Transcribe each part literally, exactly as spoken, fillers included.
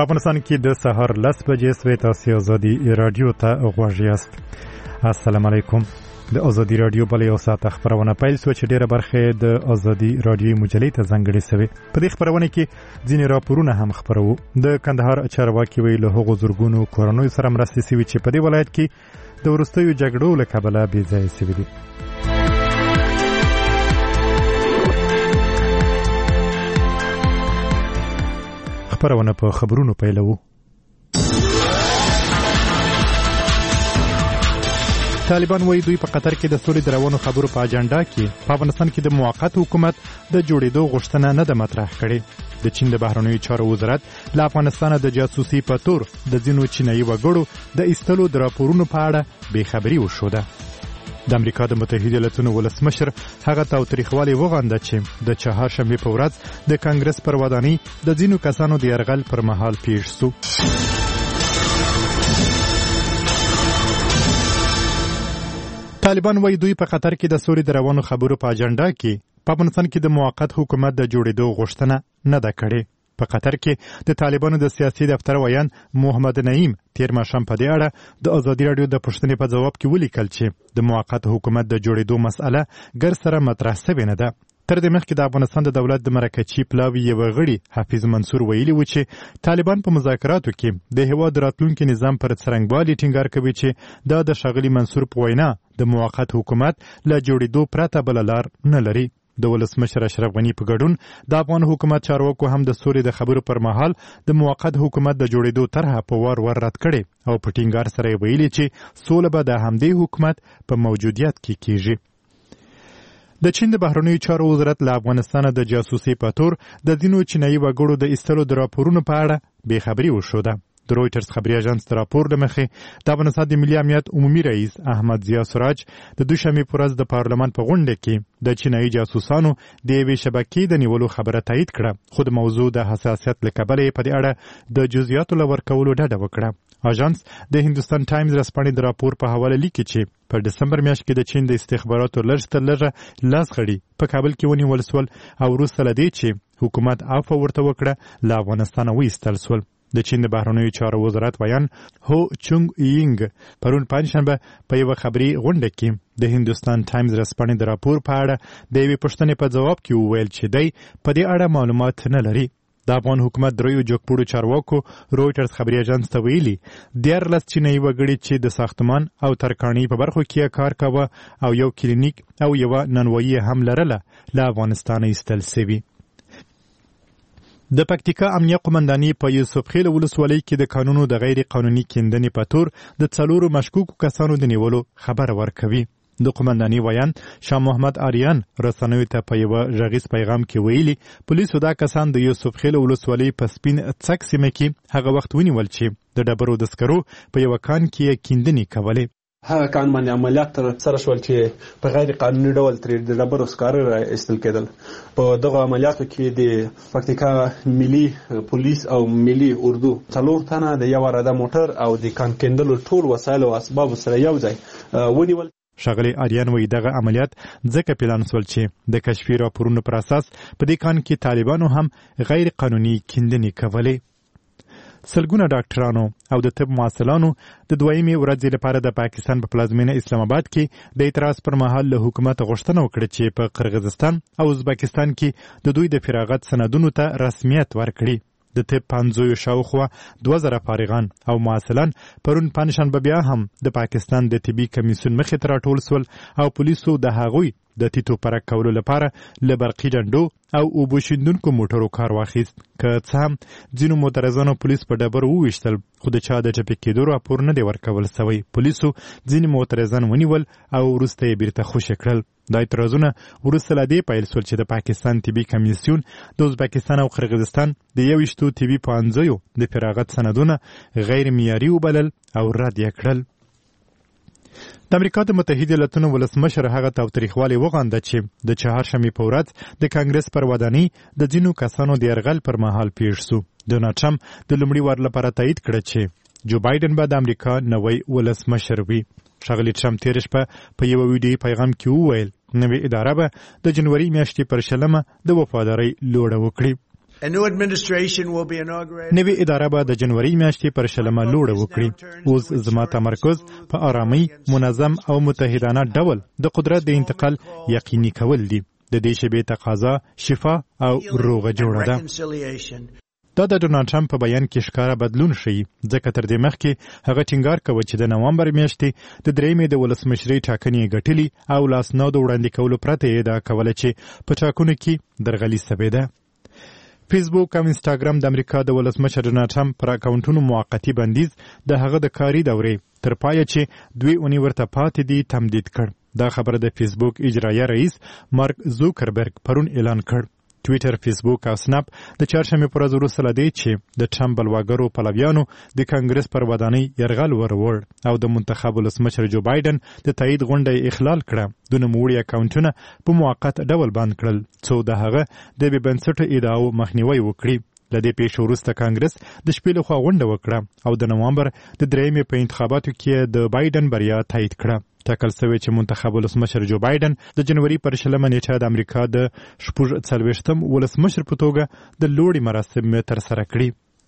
په افغانستان کې د سهار لس بجې سوې تاسو ازادي رادیو ته غوږ یاست. السلام علیکم. د ازادي رادیو بل یو ساعت خبرونه پیل شو چې ډیره برخه د ازادي رادیو مجلې ته ځانګړې شوې. په دې خبرونه کې ځینې راپورونه هم خبرو. د کندهار چارواکي ویل له هغو زورګونو کورونو سره مرستې شوي چې په دې ولایت کې د وروستیو جګړو له کبله بې ځایه شوي دي. خبرونه په خبرونو پیلوو. طالبان وایي دوی په قطر کې د سولې د روانو خبرو په اجنډا کې په افغانستان کې د موقت حکومت د جوړېدو غوښتنه نه ده مطرح کړې. د چین د بهرنیو چارو وزارت له افغانستانه د جاسوسي په تور د ځینو چینایي وګړو د ایستلو د راپورونو په اړه بېخبري وښوده. د امریکا د متحده ایالاتونو ولسمشر هغه تاوتریخوالی وغنده چې د چهارشنبې په ورځ د کانګرس پر ودانۍ د ځینو کسانو د یرغل پر مهال پیښ شو. طالبان وایي دوی په قطر کې د سولې د روانو خبرو په اجنډا کې په افغانستان کې د موقت حکومت د جوړېدو غوښتنه نه ده کړې. په قطر کې د طالبانو د سیاسي دفتر ویان محمد نعیم تیر ماښام په دې اړه د ازادي راډیو د پوښتنې په ځواب کې ولیکل چې د موقت حکومت د جوړېدو مسأله ګر سره مطرح شوې نه ده. تر دې مخکې د افغانستان د دولت د مرکچي پلاوي یو غړي حفیظ منصور ویلي و چې طالبان په مذاکراتو کې د هیواد راتلونکي نظام پر څرنګوالي ټینګار کوي چې دا د ښاغلي منصور په وینا د موقت حکومت له جوړېدو پرته بله لار نه لري. د ولسمشر اشرف غني په ګډون د افغان حکومت چارواکو هم د سولې د خبرو پر مهال د موقت حکومت د جوړېدو طرحه په وار ور رد کړې او په ټینګار سره یې ویلي چې سوله به د همدې حکومت په موجودیت کې کیږي. د چین د بهرنیو چارو وزارت له افغانستانه د جاسوسي په تور د ځینو چینایي وګړو د ایستلو د راپورونو په اړه بېخبري وښوده. د رویټرز خبري اژانس د راپور له مخې د افغانستان د ملي امنیت عمومي رئیس احمد ضیا سراج د دوشنبې په ورځ د پارلمان په غونډه کې د چینایي جاسوسانو د یوې شبکې د نیولو خبره تایید کړه، خو د موضوع د حساسیت له کبله یې په دې اړه د جزئیاتو له ورکولو ډډه وکړه. اژانس د هندوستان ټایمز رسپانې د راپور په حواله لیکي چې په دسمبر میاشت کې د چین د استخباراتو لږ تر لږه لس غړي په کابل کې ونیول شول او وروسته له دې چې حکومت عفو ورته وکړه له افغانستانه وایستل شول. د چین د بهرنیو چارو وزارت ویان هو چونګ یینګ پرون پنجشنبه په یوه خبري غونډه کې د هندوستان ټایمز رسپانې د راپور په اړه د یوې پوښتنې په ځواب کې وویل چې دی په دې اړه معلومات نه لري. د افغان حکومت دریو جوګپوړو چارواکو رویټرز خبري اژانس ته ویلي دیارلس چینایي وګړي چې د ساختمان او ترکاڼۍ په برخو کې کار کاوه او یو کلینیک او یوه نانوایي هم لرله له افغانستانه ایستل سوي. د پکتیکا امنیه قومنداني په یوسف خیل ولسوالۍ کې د قانونو د غیر قانوني کیندنې په تور د څلورو مشکوکو کسانو د نیولو خبر ورکوي. د قومنداني ویان شاه محمد آریان رسنیو ته په یوه غږیز پیغام کې ویلي پولیسو دا کسان د یوسف خیل ولسوالۍ په سپین څک سیمه کې هغه وخت ونیول چې د ډبرو د سکرو په یوه کان کې کیندنې کولې. هغه کان باندې عملیات تر سره شول چې په غیر قانوني ډول ترې د ډبرو سکاره را ایستل کېدل. په دغه عملیاتو کې د پکتیکا ملي پولیس او ملي اردو څلور تنه د یو اراده موټر او د کان کیندلو ټول وسایل او اسباب سره یو ځای ونیول. ښاغلی آریان وایي دغه عملیات ځکه پلان شول چې د کشفي راپورونو پر اساس په دې کان کې طالبانو هم غیر قانوني کیندنې کولې. سلګونه ډاکټرانو او د طب محصلانو د دویمې ورځې لپاره د پاکستان په پلازمینه اسلام آباد کې د اعتراض پر مهال له حکومت غوښتنه وکړه چې په قرغیزستان او ازبکستان کې د دوی د فراغت سندونو ته رسمیت ورکړي. د طب پنځویو شاوخوا دوه زره فارغان او محصلان پرون پنجشنبه بیا هم د پاکستان د طبي کمیسیون مخې ته راټول شول او پولیسو د هغوی د تیتو پرک کولو لپاره له برقي ډنډو او اوبو شیندونکو موټرو کار واخیست. که څه هم ځینو معترضانو پولیس په ډبرو وویشتل خو د چا د ټپي کېدو راپور نه دی ورکول سوی. پولیسو ځینې معترضان ونیول او وروسته یې بیرته خوشي کړل. دا اعتراضونه وروسته له دې پیل شول چې د پاکستان طبي کمیسیون د ازبکستان او قرغیزستان د یویشتو طبي پوهنځیو د فراغت سندونه غیر معیاري وبلل او رد یې کړل. د امریکا د متحده ایالاتونو ولسمشر هغه تاوتریخوالی وغنده چې د چهارشنبې په ورځ د کانګرس پر ودانۍ د ځینو کسانو د یرغل پر مهال پیښ شو. ډونالډ ټرمپ د لومړي وار لپاره تایید کړه چې جو بایدن به د امریکا نوی ولسمشر وي. ښاغلي ټرمپ تېره شپه په یوه ویډیویي پیغام کې وویل نوې اداره به د جنوري میاشتې پر شلمه د وفادارۍ لوړه وکړي. نوې اداره به د جنوري میاشتې پر شلمه لوړه وکړي. اوس زما تمرکز په آرامۍ، منظم او متحدانه ډول د قدرت د انتقال یقیني کول دي. د دې شیبې تقاضا شفا او روغه جوړه ده. دا د ډونالډ ټرمپ په بیان کې ښکاره بدلون ښیي، ځکه تر دې مخکې هغه ټینګار کوي چې د نوامبر میاشتې د درېیمې د ولسمشرۍ ټاکنې یې ګټلي او لاسنودو وړاندې کولو پرته یې ادعا کوله چې په ټاکنو کې درغلي سوې ده. فیسبوک او انسټاګرام د امریکا د ولسمشر ډونالډ ټرمپ پر اکاونټونو موقتي بندیز د هغه د کاري دورې تر پایه چې دوی اونۍ ورته پاتې دي تمدید کړ. دا خبره د فیسبوک اجرایه رئیس مارک زوکربرګ پرون اعلان کړ. ټویټر، فیسبوک او سناپ د چهارشنبې پر ورځ وروسته له دې چې د ټرمپ بلواګرو پلویانو د کانګرس پر ودانۍ یرغل وروړ او د منتخب ولسمشر جو بایدن د تایید غونډه اخلال کړه، د نوموړي اکاونټونه په موقت ډول بند کړل څو د هغه د بې بنسټه ادعاو مخنیوی وکړي. له دې پیښو وروسته کانګرس د شپې لخوا غونډه وکړه او د نوامبر د درېیمې په انتخاباتو کې د بایدن بریا تایید کړه. ټاکل شوی چې منتخب ولسمشر جو بایدن د جنوري پر شلمه نیټه د امریکا د شپږ څلوېښتم ولسمشر په توګه د لوړې مراسم ترسره کړي.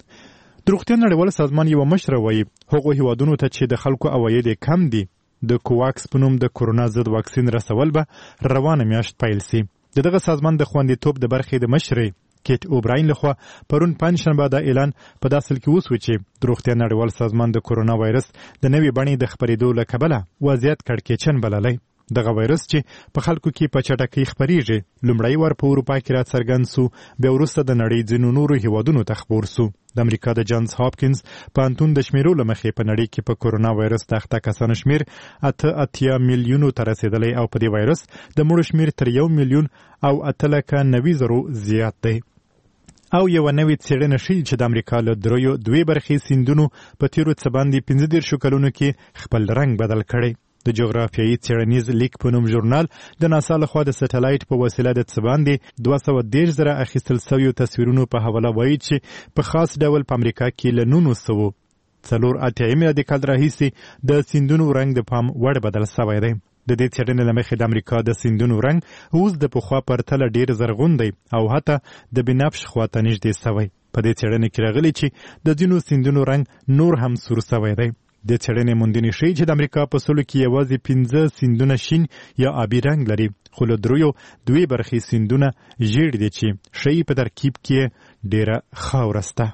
د روغتیا نړیوال سازمان یوه مشره وایي هغو هیوادونو ته چې د خلکو عواید یې کم دي د کوواکس په نوم د کورونا ضد واکسین رسول به روانه میاشت پیل سي. د دغه سازمان د خوندیتوب د برخې د مشرې کیټ اوبراین لخوا پرون پنجشنبه دا اعلان په داسل کې وسو چې د روغتیا نړیوال سازمان د کورونا وایرس د نوې بڼې د خپرېدو له کبله وضعیت کړکېچن بللی. دغه وایرس چې په خلکو کې په چټکۍ خپریږي لومړی وار په اروپا کې راڅرګند سو، بیا وروسته د نړۍ ځینو نورو هیوادونو ته خپور سو. د امریکا د جانز هاپکینز پوهنتون د شمیرو له مخې په نړۍ کې په کورونا وایرس د اخته کسانو شمیر اته اتیا میلیونو ته رسېدلی او په دې وایرس د مړو شمیر تر یو میلیون او اته لکه نوي زرو زیات دی. او یو نوې څېړنه ښیي چې د امریکا له دریو دوې برخې سیندونو په تیرو څه باندې پنځه دېرشو کلونو کې خپل رنګ بدل کړی. د جغرافیایي څېړنیز لیک په نوم ژورنال د ناسا لخوا د سټلایټ په وسیله د څه باندې دوه سوه دېرش زره اخیستل سویو تصویرونو په حواله وایي چې په خاص ډول په امریکا کې له نولس سوه څلور اتیا میلادي کال راهیسې د سیندونو رنګ د پام وړ بدل سوی دی. د دې څېړنې له مخې د امریکا د سیندونو رنګ اوس د پخوا پرتله ډېر زرغون دی او حتی د بنفش خواته نږدې سوی. په دې څېړنې کې راغلي چې د ځینو سیندونو رنګ نور هم سور سوی دی. د څېړنې موندنې ښیي چې د امریکا په سلو کې یوازې پنځه سیندونه شین یا آبي رنګ لري، خو له دریو دوې برخې سیندونه ژیړ دي چې ښیي په ترکیب کې ډېره خاوره سته.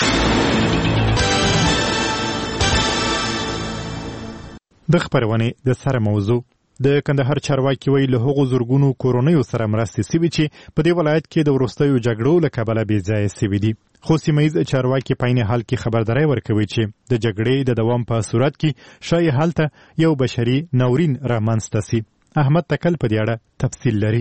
د خپرونې د سره موضوع د کندهار چارواکي وایي له هغو زرګونو کورنیو سره مرستې سوي چې په دې ولایت کې د وروستیو جګړو له کبله بې ځایه سوي دي. خو سیمهییز چارواکي په عین حال کې خبرداری ورکوي چې د جګړې د دوام په صورت کې ښایي هلته یو بشري ناورین رامنځته سي. احمد تکل په دې اړه تفصیل لري.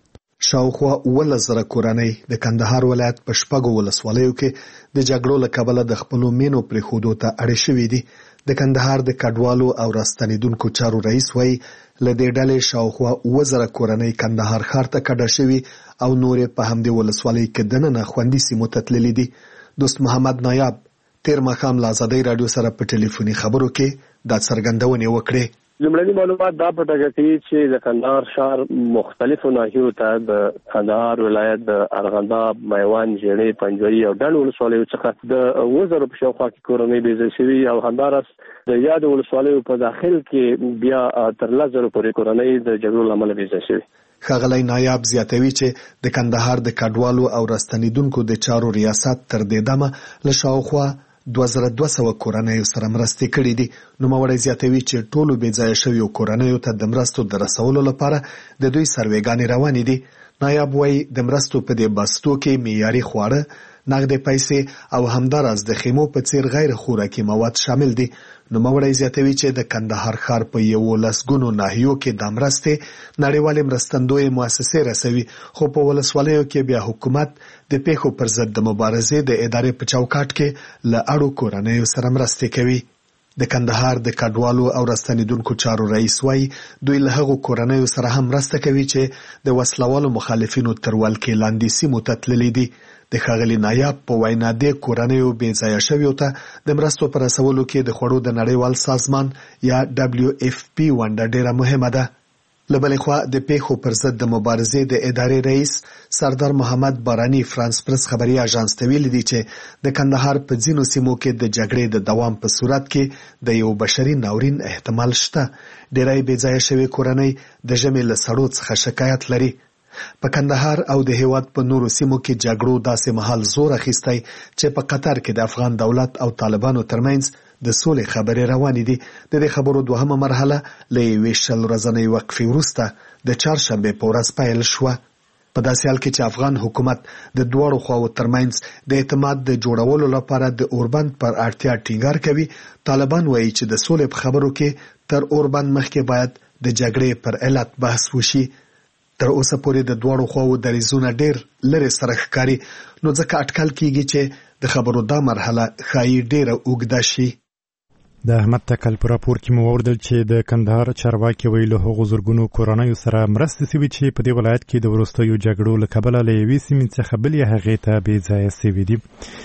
شاوخوا اوولس زره کورنۍ د کندهار ولایت په شپږو ولسوالیو کې د جګړو له کبله د خپلو مینو پرېښودو ته اړې شوي دي. د کندهار د کډوالو او راستنېدونکو چارو رئیس وایي له دې ډلې شاوخوا اووه زره کورنۍ کندهار ښار ته کډه شوي او نورې په همدې ولسوالۍ کې دننه خوندي سیمو ته تللي دي. دوست محمد نایاب تېر ماښام له ازادۍ راډیو سره په ټلیفوني خبرو کې دا څرګندونې وکړې. لومړني معلومات دا پټه کوي چې د کندهار ښار مختلفو ناحیو ته د کندهار ولایت د ارغنداب، میوند، ژړۍ، پنجوایي او ډنډ ولسوالیو څخه د اووه زرو په شاوخوا کې کورنۍ بې ځایه شوي او همداراز د یادو ولسوالیو په داخل کې بیا تر لس زرو پورې کورنۍ د جګړو له امله بې ځایه شوي. ښاغلی نایاب زیاتوي چې د کندهار د کډوالو او راستنېدونکو د چارو ریاست تر دې دمه له شاوخوا دوه زره دوه سوه کورنیو سره مرستې کړي دي. نوموړی زیاتوي چې ټولو بې ځایه شویو کورنیو ته د مرستو د رسولو لپاره د دوی سروېګانې روانې دي. نایاب وایي د مرستو په دې بستو کې معیاري خواړه، نغدې پیسې او همداراز د خیمو په څیر غیر خوراکي مواد شامل دي. نوموړی زیاتوي چې د کندهار ښار په یولس ګونو ناحیو کې دا مرستې نړیوالې مرستندویې مؤسسې رسوي، خو په ولسوالیو کې بیا حکومت د پیښو پر ضد د مبارزې د ادارې په چوکاټ کې له اړو کورنیو سره مرستې کوي. د کندهار د کډوالو او راستنېدونکو چارو رئیس وایي دوی له هغو کورنیو سره هم مرسته کوي چې د وسلوالو مخالفینو تر ولکې لاندې سیمو ته تللي دي. د ښاغلي نایاب په وینا دې کورنیو بې ځایه شویو ته د مرستو په رسولو کې د خوړو د نړیوال سازمان یا ډبلیو اف پی ونډه ډېره مهمه ده. له بلې خوا د پیښو پر ضد د مبارزې د ادارې رئیس سردار محمد بارانی فرانس پرس خبري اژانس ته ویلي دي چې د کندهار په ځینو سیمو کې د جګړې د دوام په صورت کې د یو بشري ناورین احتمال شته. ډېری بې ځایه شوې کورنۍ د ژمي له سړو څخه شکایت لري. په کندهار او د هیواد په نورو سیمو کې جګړو داسې مهال زور اخیستی چې په قطر کې د افغان دولت او طالبانو ترمنځ د سولې خبرې روانې دي. د دې خبرو دوهمه مرحله له یوې شل ورځنۍ وقفې وروسته د چهارشنبې په ورځ پیل شوه. په داسې حال کې چې افغان حکومت د دواړو خواو ترمنځ د اعتماد د جوړولو لپاره د اوربند پر اړتیا ټینګار کوي، طالبان وایي چې د سولې په خبرو کې تر اوربند مخکې باید د جګړې پر علت بحث وشي. تر اوسه پورې د دواړو خواو دریځونه ډېر لرې سره ښکاري، نو ځکه اټکل کیږي چې د خبرو دا مرحله ښایي ډېره اوږده شي. د احمد تکل په راپور کې مو واوریدل چې د کندهار چارواکي ویلي هغو زرګونو کورنیو سره مرستې سوي چې په دې ولایت کې د وروستیو جګړو له کبله له یوې سیمې څخه بلې هغې ته بې ځایه سوي دي.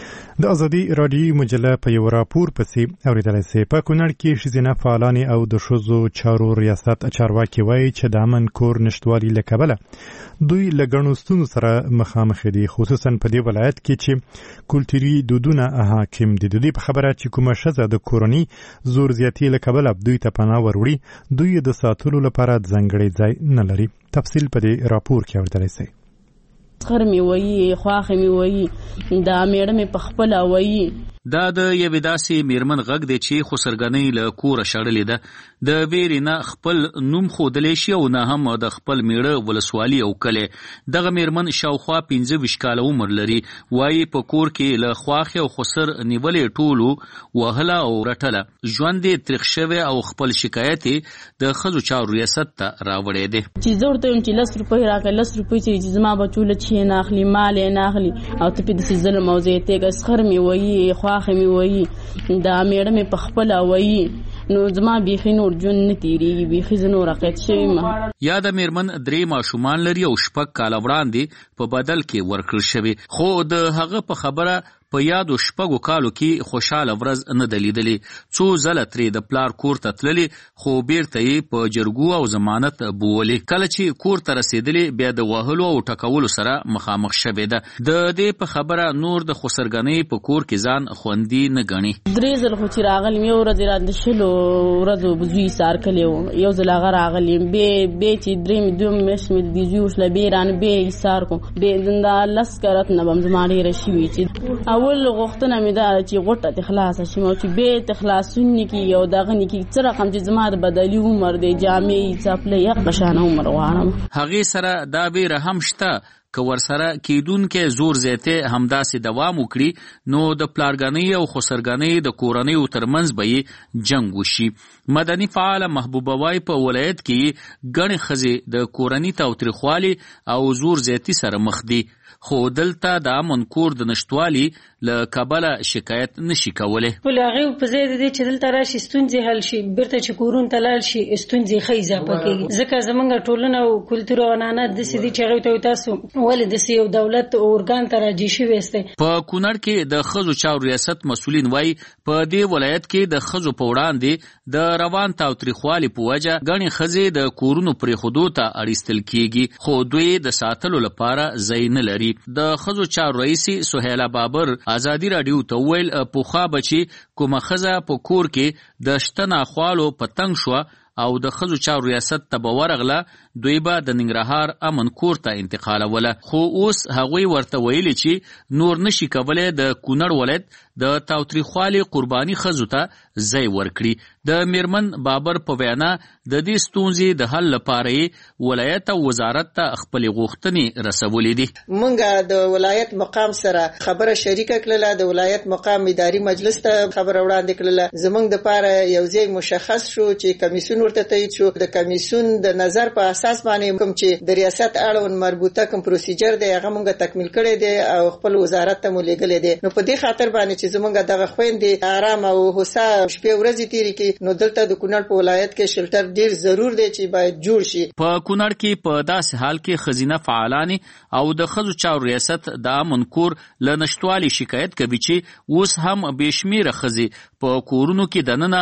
د ازادي راډیوي مجله په یو راپور پسې اوریدلی سي په کونړ کې ښځینه فعالانې او د ښځو چارو ریاست چارواکي وایي چې د امن کور نشتوالي له کبله دوی له ګڼو ستونزو سره مخامخ دي، خصوصا په دې ولایت کې چې کلتوري دودونه حاکم دي. د دوی په خبره چې کومه ښځه د کورني زور زیاتي له کبله دوی ته پناه وروړي، دوی د ساتلو لپاره ځانګړی ځای نه لري. تفصیل په دې راپور کې اوریدلی سي. خر می وایي، خواخې می وایي، دا میړه می په خپله وایي. دا د یوې داسې میرمن غږ دی چې خسرګنۍ له کوره شړلې ده. د ویرې نه خپل نوم ښودلی شي او نه هم د خپل میړه ولسوالي او کلی. دغه میرمن شاوخوا پنځه ویشت کاله عمر لري. وایي په کور کې له خواښې او خسر نیولې ټولو وهله او رټله. ژوند یې تریخ شوی او خپل شکایت یې د ښځو چارو ریاست ته راوړی دی. چې زه ورته وایم چې لس روپۍ راکړه، لس روپۍ چې زما بچو له چې نه اخلي، مال یې نه اخلي، او ته پې داسې ظلم او زیاتېږه. سخر مې وایي، خواښې مې وایي، دا میړه مې په خپله وایي، نو زما بیخي نور ژوند نه تېرېږي، بیخي زه نور عقید شوې یم. یا د میرمن درې ماشومان لري او شپږ کاله وړاندې په بدل کې ورکړل شوي، خو د هغه په خبره په یادو شپږو کالو کې خوشاله ورځ نه ده لیدلې. څو ځله ترې د پلار کور ته تللې، خو بیرته یې په جرګو او ضمانت بولې. کله چې کور ته رسېدلې بیا د وهلو او ټکولو سره مخامخ شوې ده. د دې په خبره نور د خسرګنۍ په کور کې ځان خوندي نه ګڼي. درې ځل خو چې راغلم، یو ورځ را د شلو ورځو زوی سار کلی و، یو ځل هغه راغلم، بې بې چې درې مې دوه میاشتې مې د زوی وشله، بې رانه بې ایسار کړم. بې دا لس کرت نه به هم زما ډېره شوي چې اول غوښتنه مې ده چې غوټه دې خلاصه شي، او چې بې ته خلاصون نه کېږي او دغه نه کېږي. څه رقم چې زما د بدلي عمر دی، جامې څپلۍ هغه شانه عمر غواړم. هغې سره دا ویره هم شته که ورسره کېدونکی زور زیاتی همداسې دوام وکړي، نو د پلارګنۍ او خسرګنۍ د کورنیو ترمنځ به یې جنګ وشي. مدني فعاله محبوبه وای په ولایت کې ګڼې ښځې د کورني تاوتریخوالي او زور زیاتي سره مخ دي، خو دلته د امن کور د نشتوالي له کبله شکایت نشي کولی. ول هغې په ځای د دې چې دلته راشي ستونزې حل شي، بیرته چې کورونو ته لاړ شي ستونزې ښه اضافه کېږي. ځکه زموږ ټولنه او کلتور او عنعنات داسې دي چې هغوی ته تاسو ولې داسې یو دولت ارګان ته راجع شوي یاستئ. په کونړ کې د ښځو چارو ریاست مسؤلین وایي په دې ولایت کې د ښځو په وړاندې د روان تاوتریخوالي په وجه ګڼې ښځې د کورونو پرېښودو ته اړیستل کېږي، خو دوی د ساتلو لپاره ځای نه لري. د ښځو چارو رئیس سهیلا بابر ازادي راډیو ته وویل پخوا به چې کومه ښځه په کور کې د شته ناخوالو په تنګ شوه او د ښځو چارو ریاست ته به ورغله، دوی به د ننګرهار امن کور ته انتقالوله. خو اوس هغوی ورته ویلي چې نور نشي کولی د کونړ ولایت د تاوتریخوالي قرباني ښځو ته ځای ورکړي. د میرمن بابر په وینا د دې ستونزې د حل لپاره یې ولایت او وزارت ته خپلې غوښتنې رسولې دي. موږ د ولایت مقام سره خبره شریکه کړله، د ولایت مقام اداري مجلس ته خبره وړاندې کړله. زموږ دپاره یو ځای مشخص شو چې کمیسیون ورته تایید شو. د کمیسیون د نظر په اساس باندې کوم چې د ریاست اړوند مربوطه کوم پروسیجر دی هغه موږ تکمیل کړی دی او خپل وزارت ته مو لیږلی دی. نو په دې خاطر باندې چې زموږ دغه خویندې آرام او هوسا شپې ورځې تېرې کړي، نو دلته د کونړ په ولایت کې شلټر ډیر ضرور دی چې باید جوړ شي. په کونړ کې په داسې حال کې ښځینه فعالانې او د ښځو چارو ریاست د امن کور له نشتوالي شکایت کوي چې اوس هم بې شمېره ښځې په کورونو کې دننه